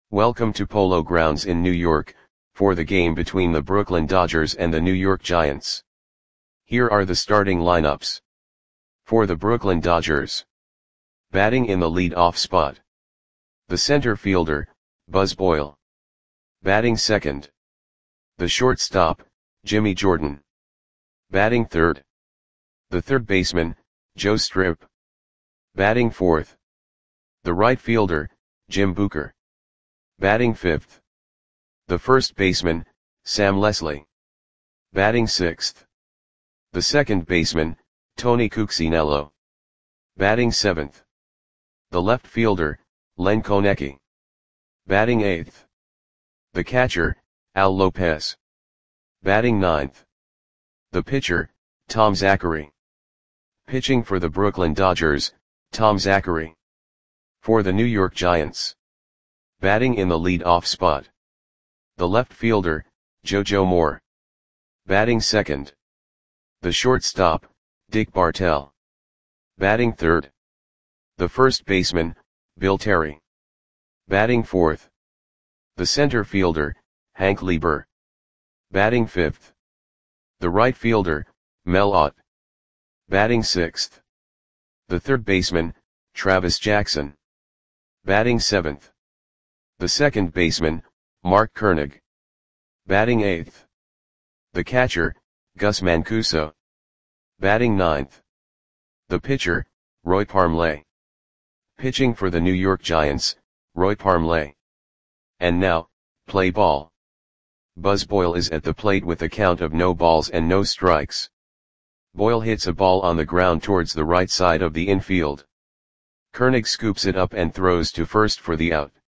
Welcome to Polo Grounds in New York, for the game between the Brooklyn Dodgers and the New York Giants. Here are the starting lineups. For the Brooklyn Dodgers. Batting in the lead-off spot. The center fielder, Buzz Boyle. Batting second. The shortstop, Jimmy Jordan. Batting third. The third baseman, Joe Strip. Batting fourth. The right fielder, Jim Booker. Batting fifth. The first baseman, Sam Leslie. Batting sixth. The second baseman, Tony Cuccinello. Batting seventh. The left fielder, Len Konecki. Batting eighth. The catcher, Al Lopez. Batting ninth. The pitcher, Tom Zachary. Pitching for the Brooklyn Dodgers, Tom Zachary. For the New York Giants. Batting in the lead-off spot. The left fielder, JoJo Moore. Batting second. The shortstop, Dick Bartell. Batting third. The first baseman, Bill Terry. Batting fourth. The center fielder, Hank Lieber. Batting fifth. The right fielder, Mel Ott. Batting sixth. The third baseman, Travis Jackson. Batting seventh. The second baseman, Mark Koenig. Batting eighth. The catcher, Gus Mancuso. Batting ninth. The pitcher, Roy Parmley. Pitching for the New York Giants, Roy Parmley. And now, play ball. Buzz Boyle is at the plate with a count of no balls and no strikes. Boyle hits a ball on the ground towards the right side of the infield. Koenig scoops it up and throws to first for the out.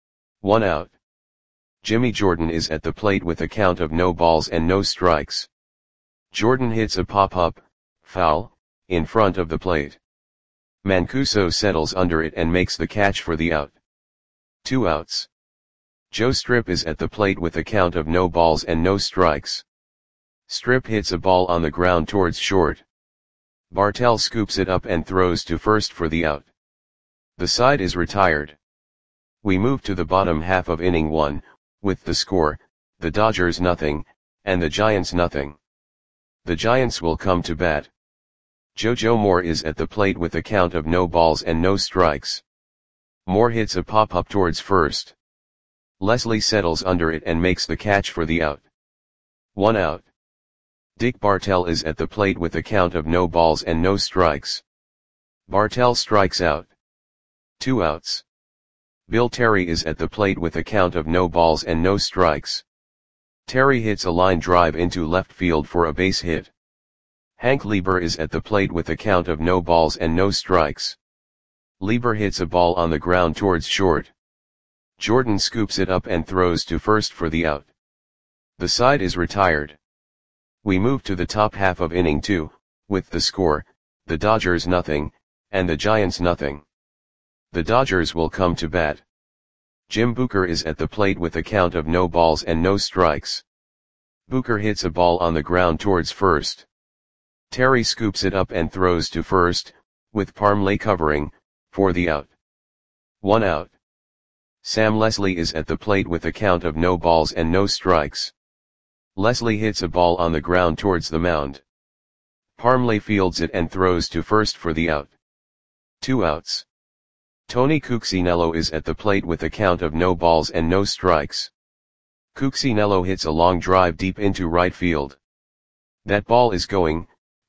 1 out. Jimmy Jordan is at the plate with a count of no balls and no strikes. Jordan hits a pop-up, foul, in front of the plate. Mancuso settles under it and makes the catch for the out. 2 outs. Joe Strip is at the plate with a count of no balls and no strikes. Strip hits a ball on the ground towards short. Bartell scoops it up and throws to first for the out. The side is retired. We move to the bottom half of inning 1, with the score, the Dodgers nothing, and the Giants nothing. The Giants will come to bat. JoJo Moore is at the plate with a count of no balls and no strikes. Moore hits a pop-up towards first. Leslie settles under it and makes the catch for the out. 1 out. Dick Bartell is at the plate with a count of no balls and no strikes. Bartell strikes out. 2 outs. Bill Terry is at the plate with a count of no balls and no strikes. Terry hits a line drive into left field for a base hit. Hank Lieber is at the plate with a count of no balls and no strikes. Lieber hits a ball on the ground towards short. Jordan scoops it up and throws to first for the out. The side is retired. We move to the top half of inning 2, with the score, the Dodgers nothing, and the Giants nothing. The Dodgers will come to bat. Jim Booker is at the plate with a count of no balls and no strikes. Booker hits a ball on the ground towards first. Terry scoops it up and throws to first, with Parmley covering, for the out. 1 out. Sam Leslie is at the plate with a count of no balls and no strikes. Leslie hits a ball on the ground towards the mound. Parmley fields it and throws to first for the out. 2 outs. Tony Cuccinello is at the plate with a count of no balls and no strikes. Cuccinello hits a long drive deep into right field. That ball is gone.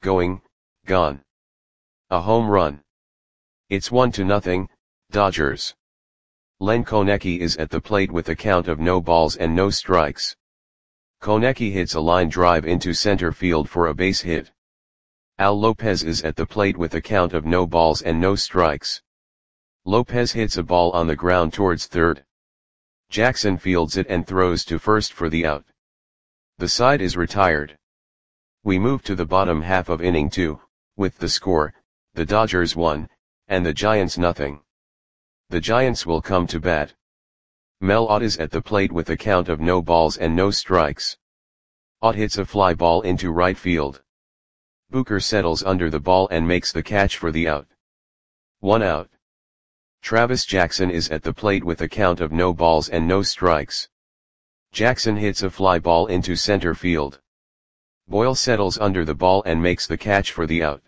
A home run. It's 1-0, Dodgers. Len Konecki is at the plate with a count of no balls and no strikes. Konecki hits a line drive into center field for a base hit. Al Lopez is at the plate with a count of no balls and no strikes. Lopez hits a ball on the ground towards third. Jackson fields it and throws to first for the out. The side is retired. We move to the bottom half of inning 2, with the score, the Dodgers 1, and the Giants nothing. The Giants will come to bat. Mel Ott is at the plate with a count of no balls and no strikes. Ott hits a fly ball into right field. Booker settles under the ball and makes the catch for the out. 1 out. Travis Jackson is at the plate with a count of no balls and no strikes. Jackson hits a fly ball into center field. Boyle settles under the ball and makes the catch for the out.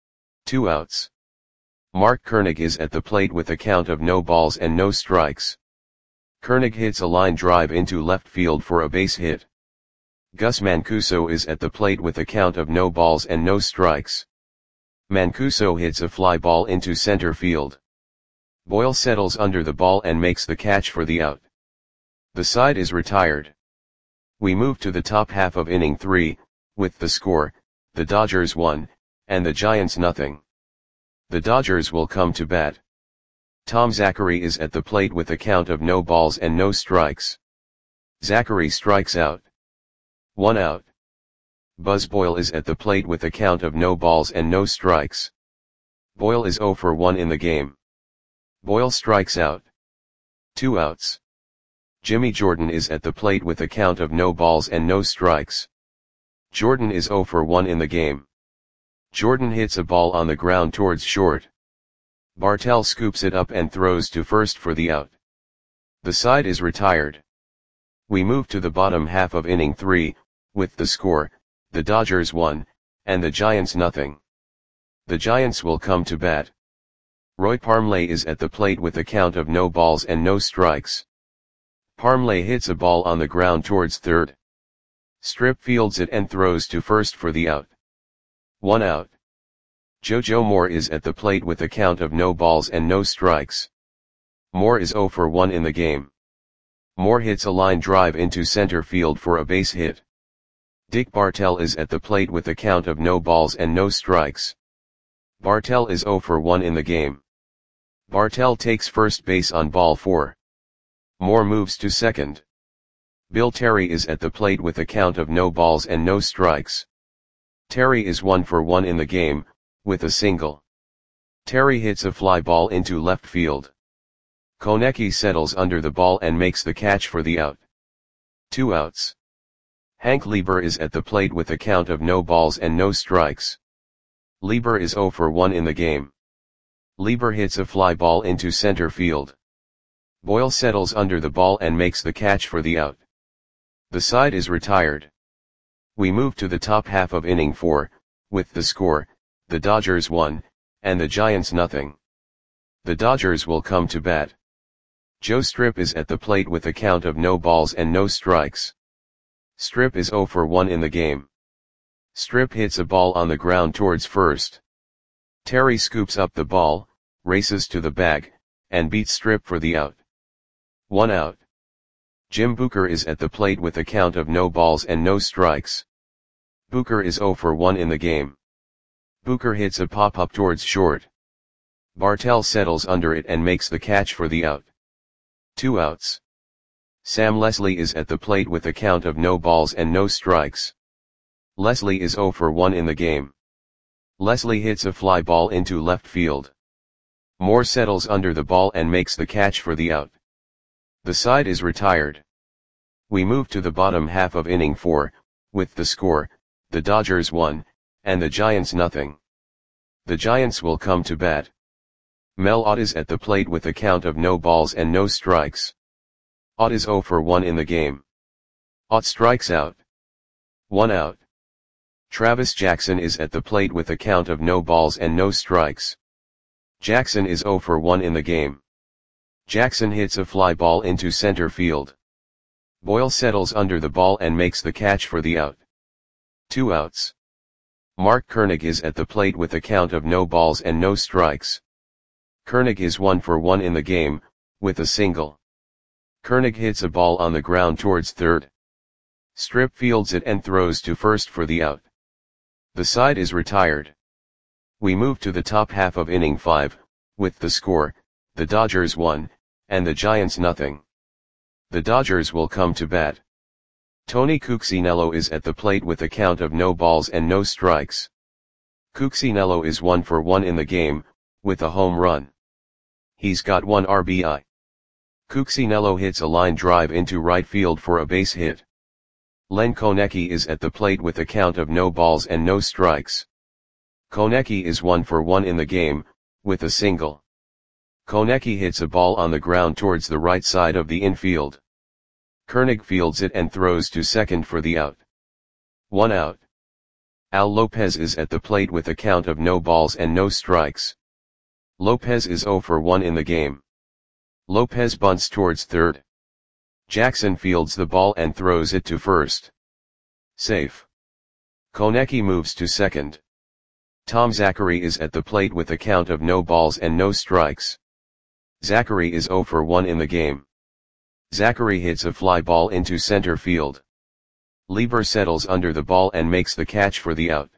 2 outs. Mark Koenig is at the plate with a count of no balls and no strikes. Koenig hits a line drive into left field for a base hit. Gus Mancuso is at the plate with a count of no balls and no strikes. Mancuso hits a fly ball into center field. Boyle settles under the ball and makes the catch for the out. The side is retired. We move to the top half of inning 3, with the score, the Dodgers 1, and the Giants nothing. The Dodgers will come to bat. Tom Zachary is at the plate with a count of no balls and no strikes. Zachary strikes out. 1 out. Buzz Boyle is at the plate with a count of no balls and no strikes. Boyle is 0 for 1 in the game. Boyle strikes out. 2 outs. Jimmy Jordan is at the plate with a count of no balls and no strikes. Jordan is 0 for 1 in the game. Jordan hits a ball on the ground towards short. Bartell scoops it up and throws to first for the out. The side is retired. We move to the bottom half of inning 3, with the score, the Dodgers 1, and the Giants nothing. The Giants will come to bat. Roy Parmley is at the plate with a count of no balls and no strikes. Parmley hits a ball on the ground towards third. Strip fields it and throws to first for the out. 1 out. JoJo Moore is at the plate with a count of no balls and no strikes. Moore is 0 for 1 in the game. Moore hits a line drive into center field for a base hit. Dick Bartell is at the plate with a count of no balls and no strikes. Bartell is 0 for 1 in the game. Bartell takes first base on ball 4. Moore moves to second. Bill Terry is at the plate with a count of no balls and no strikes. Terry is 1 for 1 in the game, with a single. Terry hits a fly ball into left field. Konecki settles under the ball and makes the catch for the out. 2 outs. Hank Lieber is at the plate with a count of no balls and no strikes. Lieber is 0 for 1 in the game. Lieber hits a fly ball into center field. Boyle settles under the ball and makes the catch for the out. The side is retired. We move to the top half of inning 4, with the score, the Dodgers 1, and the Giants nothing. The Dodgers will come to bat. Joe Strip is at the plate with a count of no balls and no strikes. Strip is 0 for 1 in the game. Strip hits a ball on the ground towards first. Terry scoops up the ball, races to the bag, and beats Strip for the out. 1 out. Jim Booker is at the plate with a count of no balls and no strikes. Booker is 0 for 1 in the game. Booker hits a pop-up towards short. Bartell settles under it and makes the catch for the out. 2 outs. Sam Leslie is at the plate with a count of no balls and no strikes. Leslie is 0 for 1 in the game. Leslie hits a fly ball into left field. Moore settles under the ball and makes the catch for the out. The side is retired. We move to the bottom half of inning 4, with the score, the Dodgers 1, and the Giants nothing. The Giants will come to bat. Mel Ott is at the plate with a count of no balls and no strikes. Ott is 0 for 1 in the game. Ott strikes out. 1 out. Travis Jackson is at the plate with a count of no balls and no strikes. Jackson is 0 for 1 in the game. Jackson hits a fly ball into center field. Boyle settles under the ball and makes the catch for the out. 2 outs. Mark Koenig is at the plate with a count of no balls and no strikes. Koenig is 1 for 1 in the game, with a single. Koenig hits a ball on the ground towards third. Strip fields it and throws to first for the out. The side is retired. We move to the top half of inning 5, with the score, the Dodgers 1, and the Giants nothing. The Dodgers will come to bat. Tony Cuccinello is at the plate with a count of no balls and no strikes. Cuccinello is 1 for 1 in the game, with a home run. He's got 1 RBI. Cuccinello hits a line drive into right field for a base hit. Len Konecki is at the plate with a count of no balls and no strikes. Konecki is 1 for 1 in the game, with a single. Konecki hits a ball on the ground towards the right side of the infield. Koenig fields it and throws to second for the out. 1 out. Al Lopez is at the plate with a count of no balls and no strikes. Lopez is 0 for 1 in the game. Lopez bunts towards third. Jackson fields the ball and throws it to first. Safe. Konecki moves to second. Tom Zachary is at the plate with a count of no balls and no strikes. Zachary is 0 for 1 in the game. Zachary hits a fly ball into center field. Lieber settles under the ball and makes the catch for the out.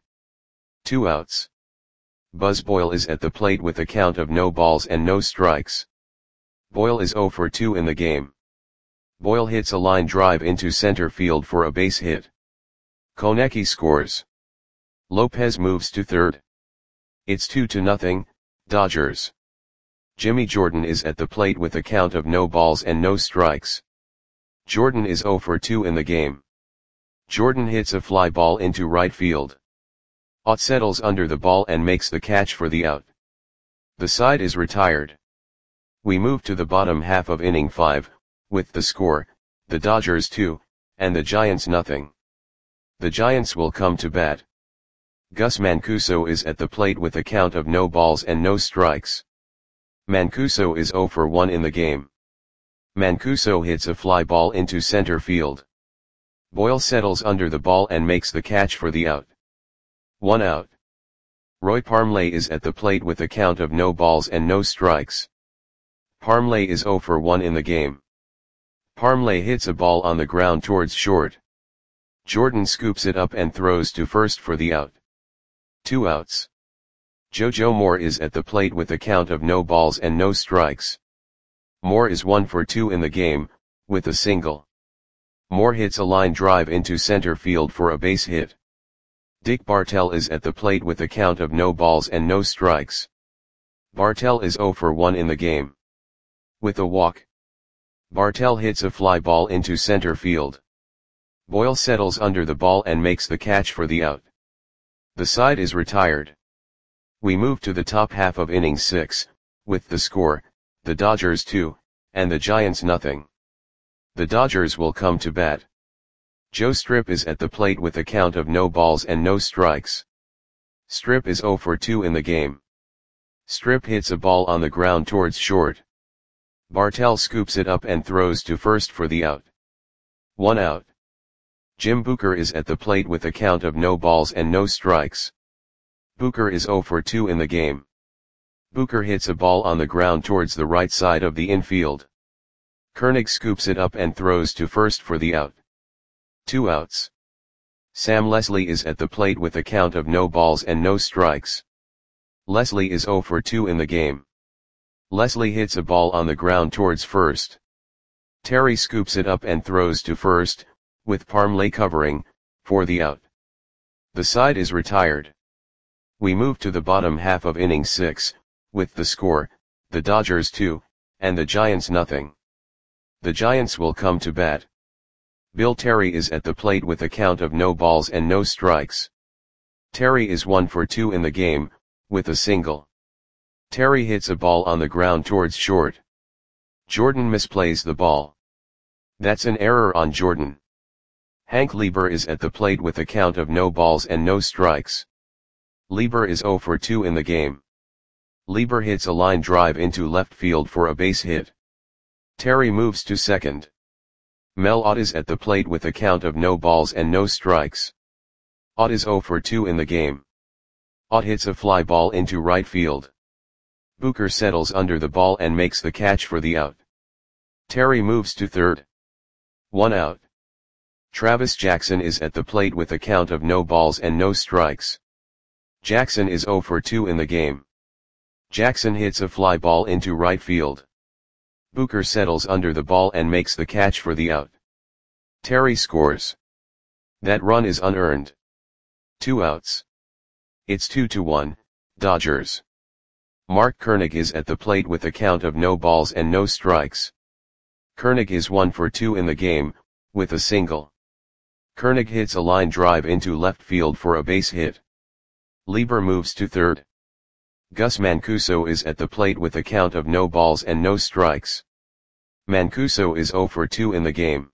2 outs. Buzz Boyle is at the plate with a count of no balls and no strikes. Boyle is 0 for 2 in the game. Boyle hits a line drive into center field for a base hit. Konecki scores. Lopez moves to third. It's 2-0, Dodgers. Jimmy Jordan is at the plate with a count of no balls and no strikes. Jordan is 0 for 2 in the game. Jordan hits a fly ball into right field. Ott settles under the ball and makes the catch for the out. The side is retired. We move to the bottom half of inning 5, with the score, the Dodgers 2, and the Giants nothing. The Giants will come to bat. Gus Mancuso is at the plate with a count of no balls and no strikes. Mancuso is 0 for 1 in the game. Mancuso hits a fly ball into center field. Boyle settles under the ball and makes the catch for the out. 1 out. Roy Parmley is at the plate with a count of no balls and no strikes. Parmley is 0 for 1 in the game. Parmley hits a ball on the ground towards short. Jordan scoops it up and throws to first for the out. 2 outs. JoJo Moore is at the plate with a count of no balls and no strikes. Moore is 1 for 2 in the game, with a single. Moore hits a line drive into center field for a base hit. Dick Bartell is at the plate with a count of no balls and no strikes. Bartell is 0 for 1 in the game. With a walk. Bartell hits a fly ball into center field. Boyle settles under the ball and makes the catch for the out. The side is retired. We move to the top half of inning 6, with the score, the Dodgers 2, and the Giants nothing. The Dodgers will come to bat. Joe Strip is at the plate with a count of no balls and no strikes. Strip is 0 for 2 in the game. Strip hits a ball on the ground towards short. Bartell scoops it up and throws to first for the out. 1 out. Jim Booker is at the plate with a count of no balls and no strikes. Booker is 0 for 2 in the game. Booker hits a ball on the ground towards the right side of the infield. Koenig scoops it up and throws to first for the out. 2 outs. Sam Leslie is at the plate with a count of no balls and no strikes. Leslie is 0 for 2 in the game. Leslie hits a ball on the ground towards first. Terry scoops it up and throws to first, with Parmley covering, for the out. The side is retired. We move to the bottom half of inning 6, with the score, the Dodgers 2, and the Giants nothing. The Giants will come to bat. Bill Terry is at the plate with a count of no balls and no strikes. Terry is 1 for 2 in the game, with a single. Terry hits a ball on the ground towards short. Jordan misplays the ball. That's an error on Jordan. Hank Lieber is at the plate with a count of no balls and no strikes. Lieber is 0 for 2 in the game. Lieber hits a line drive into left field for a base hit. Terry moves to second. Mel Ott is at the plate with a count of no balls and no strikes. Ott is 0 for 2 in the game. Ott hits a fly ball into right field. Booker settles under the ball and makes the catch for the out. Terry moves to third. 1 out. Travis Jackson is at the plate with a count of no balls and no strikes. Jackson is 0 for 2 in the game. Jackson hits a fly ball into right field. Booker settles under the ball and makes the catch for the out. Terry scores. That run is unearned. 2 outs. It's 2-1, Dodgers. Mark Koenig is at the plate with a count of no balls and no strikes. Koenig is 1 for 2 in the game, with a single. Koenig hits a line drive into left field for a base hit. Lieber moves to third. Gus Mancuso is at the plate with a count of no balls and no strikes. Mancuso is 0 for 2 in the game.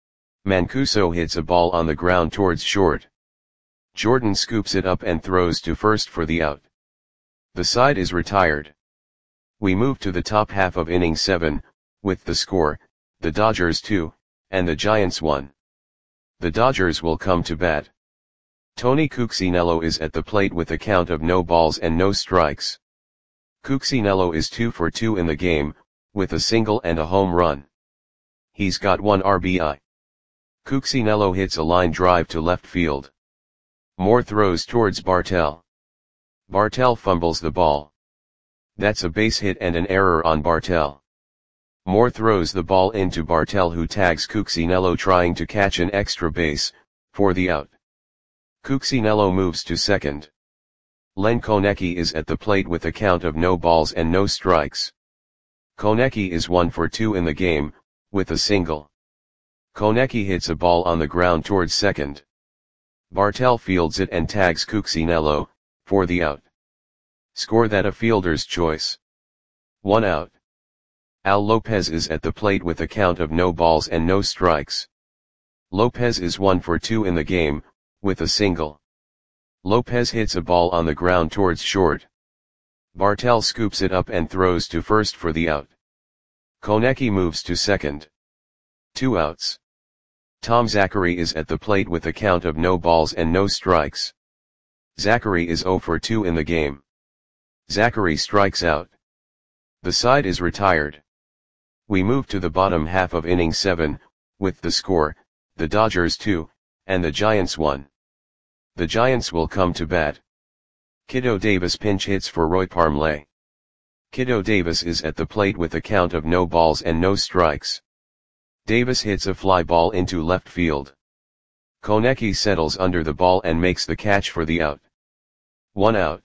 Mancuso hits a ball on the ground towards short. Jordan scoops it up and throws to first for the out. The side is retired. We move to the top half of inning 7, with the score, the Dodgers 2, and the Giants 1. The Dodgers will come to bat. Tony Cuccinello is at the plate with a count of no balls and no strikes. Cuccinello is 2 for 2 in the game, with a single and a home run. He's got 1 RBI. Cuccinello hits a line drive to left field. Moore throws towards Bartell. Bartell fumbles the ball. That's a base hit and an error on Bartell. Moore throws the ball into Bartell, who tags Cuccinello trying to catch an extra base, for the out. Cuccinello moves to second. Len Konecki is at the plate with a count of no balls and no strikes. Konecki is 1 for 2 in the game, with a single. Konecki hits a ball on the ground towards second. Bartell fields it and tags Cuccinello, for the out. Score that a fielder's choice. 1 out. Al Lopez is at the plate with a count of no balls and no strikes. Lopez is 1 for 2 in the game, with a single. Lopez hits a ball on the ground towards short. Bartell scoops it up and throws to first for the out. Konecki moves to second. 2 outs. Tom Zachary is at the plate with a count of no balls and no strikes. Zachary is 0 for 2 in the game. Zachary strikes out. The side is retired. We move to the bottom half of inning 7, with the score, the Dodgers 2, and the Giants 1. The Giants will come to bat. Kiddo Davis pinch hits for Roy Parmley. Kiddo Davis is at the plate with a count of no balls and no strikes. Davis hits a fly ball into left field. Konecki settles under the ball and makes the catch for the out. 1 out.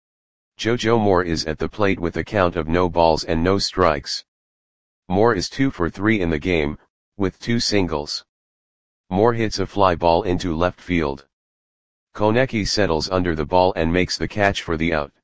JoJo Moore is at the plate with a count of no balls and no strikes. Moore is 2 for 3 in the game, with 2 singles. Moore hits a fly ball into left field. Konecki settles under the ball and makes the catch for the out.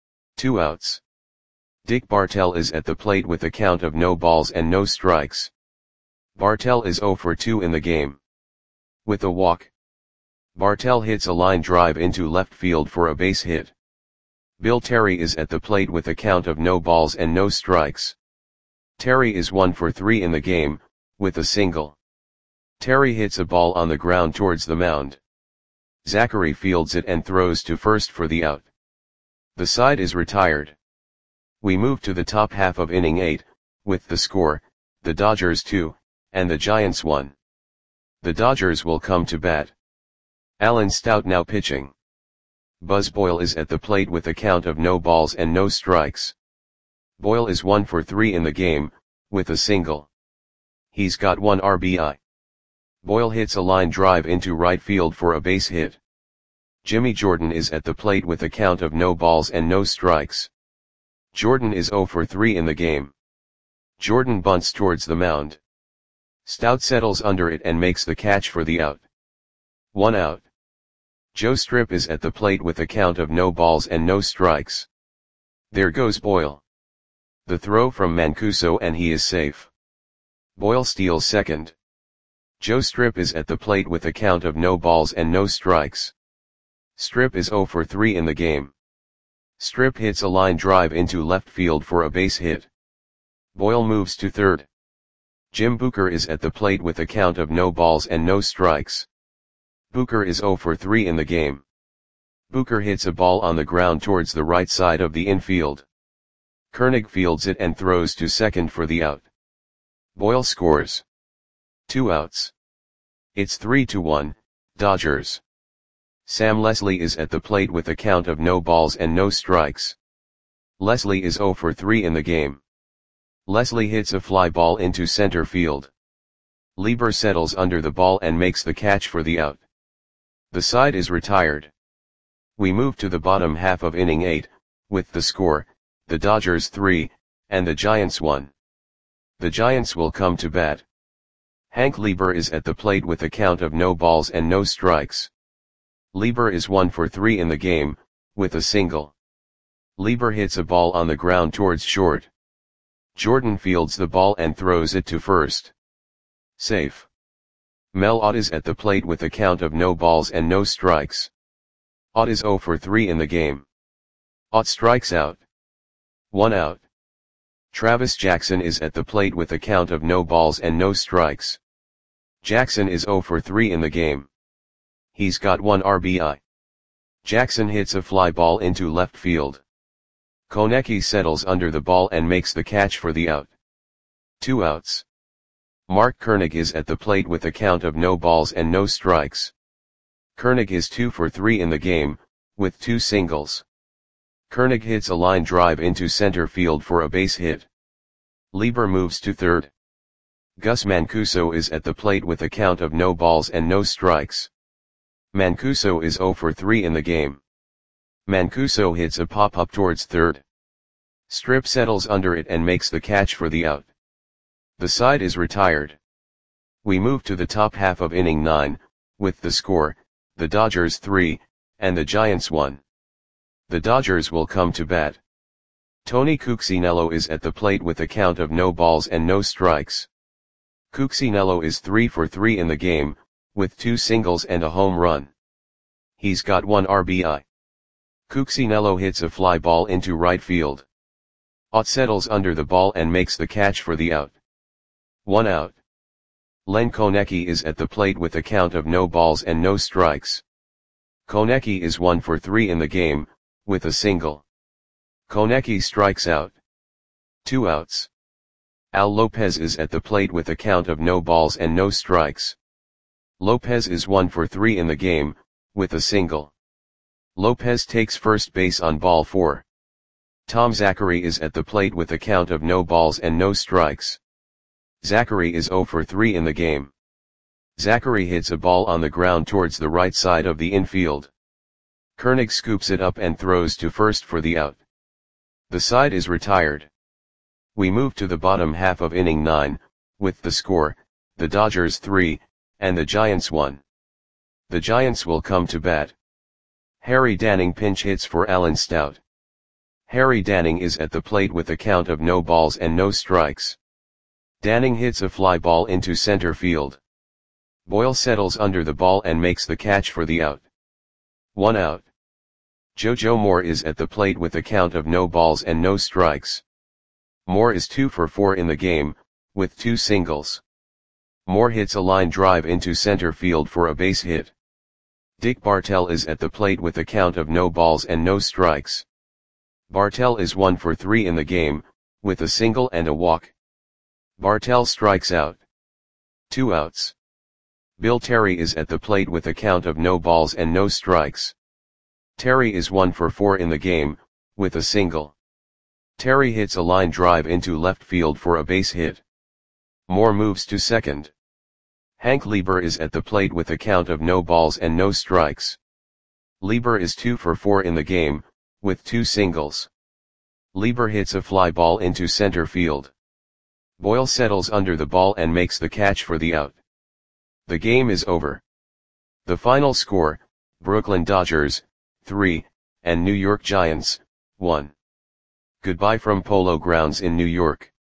2 outs. Dick Bartell is at the plate with a count of no balls and no strikes. Bartell is 0 for 2 in the game. With a walk. Bartell hits a line drive into left field for a base hit. Bill Terry is at the plate with a count of no balls and no strikes. Terry is 1 for 3 in the game, with a single. Terry hits a ball on the ground towards the mound. Zachary fields it and throws to first for the out. The side is retired. We move to the top half of inning 8, with the score, the Dodgers 2, and the Giants 1. The Dodgers will come to bat. Alan Stout now pitching. Buzz Boyle is at the plate with a count of no balls and no strikes. Boyle is 1 for 3 in the game, with a single. He's got 1 RBI. Boyle hits a line drive into right field for a base hit. Jimmy Jordan is at the plate with a count of no balls and no strikes. Jordan is 0 for 3 in the game. Jordan bunts towards the mound. Stout settles under it and makes the catch for the out. 1 out. Joe Strip is at the plate with a count of no balls and no strikes. There goes Boyle. The throw from Mancuso and he is safe. Boyle steals second. Joe Strip is at the plate with a count of no balls and no strikes. Strip is 0 for 3 in the game. Strip hits a line drive into left field for a base hit. Boyle moves to third. Jim Booker is at the plate with a count of no balls and no strikes. Booker is 0 for 3 in the game. Booker hits a ball on the ground towards the right side of the infield. Koenig fields it and throws to second for the out. Boyle scores. 2 outs. It's 3-1, Dodgers. Sam Leslie is at the plate with a count of no balls and no strikes. Leslie is 0 for 3 in the game. Leslie hits a fly ball into center field. Lieber settles under the ball and makes the catch for the out. The side is retired. We move to the bottom half of inning 8, with the score, the Dodgers 3, and the Giants 1. The Giants will come to bat. Hank Lieber is at the plate with a count of no balls and no strikes. Lieber is 1 for 3 in the game, with a single. Lieber hits a ball on the ground towards short. Jordan fields the ball and throws it to first. Safe. Mel Ott is at the plate with a count of no balls and no strikes. Ott is 0 for 3 in the game. Ott strikes out. 1 out. Travis Jackson is at the plate with a count of no balls and no strikes. Jackson is 0 for 3 in the game. He's got 1 RBI. Jackson hits a fly ball into left field. Konecki settles under the ball and makes the catch for the out. 2 outs. Mark Koenig is at the plate with a count of no balls and no strikes. Koenig is 2 for 3 in the game, with 2 singles. Koenig hits a line drive into center field for a base hit. Lieber moves to third. Gus Mancuso is at the plate with a count of no balls and no strikes. Mancuso is 0 for 3 in the game. Mancuso hits a pop-up towards third. Strip settles under it and makes the catch for the out. The side is retired. We move to the top half of inning 9, with the score, the Dodgers 3, and the Giants 1. The Dodgers will come to bat. Tony Cuccinello is at the plate with a count of no balls and no strikes. Cuccinello is 3 for 3 in the game, with 2 singles and a home run. He's got 1 RBI. Cuccinello hits a fly ball into right field. Ott settles under the ball and makes the catch for the out. 1 out. Len Konecki is at the plate with a count of no balls and no strikes. Konecki is 1 for 3 in the game, with a single. Konecki strikes out. 2 outs. Al Lopez is at the plate with a count of no balls and no strikes. Lopez is 1 for 3 in the game, with a single. Lopez takes first base on ball 4. Tom Zachary is at the plate with a count of no balls and no strikes. Zachary is 0 for 3 in the game. Zachary hits a ball on the ground towards the right side of the infield. Koenig scoops it up and throws to first for the out. The side is retired. We move to the bottom half of inning 9, with the score, the Dodgers 3, and the Giants 1. The Giants will come to bat. Harry Danning pinch hits for Alan Stout. Harry Danning is at the plate with a count of no balls and no strikes. Danning hits a fly ball into center field. Boyle settles under the ball and makes the catch for the out. 1 out. JoJo Moore is at the plate with a count of no balls and no strikes. Moore is 2 for 4 in the game, with 2 singles. Moore hits a line drive into center field for a base hit. Dick Bartell is at the plate with a count of no balls and no strikes. Bartell is 1 for 3 in the game, with a single and a walk. Bartell strikes out. 2 outs. Bill Terry is at the plate with a count of no balls and no strikes. Terry is 1 for 4 in the game, with a single. Terry hits a line drive into left field for a base hit. Moore moves to second. Hank Lieber is at the plate with a count of no balls and no strikes. Lieber is 2 for 4 in the game, with 2 singles. Lieber hits a fly ball into center field. Boyle settles under the ball and makes the catch for the out. The game is over. The final score, Brooklyn Dodgers, 3, and New York Giants, 1. Goodbye from Polo Grounds in New York.